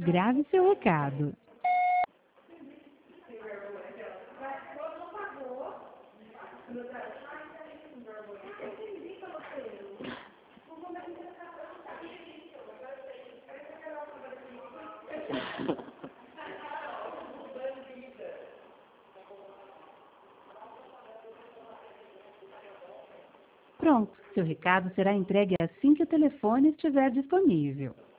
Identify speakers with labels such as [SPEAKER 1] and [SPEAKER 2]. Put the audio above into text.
[SPEAKER 1] Grave seu recado. Pronto, seu recado será entregue assim que o telefone estiver disponível.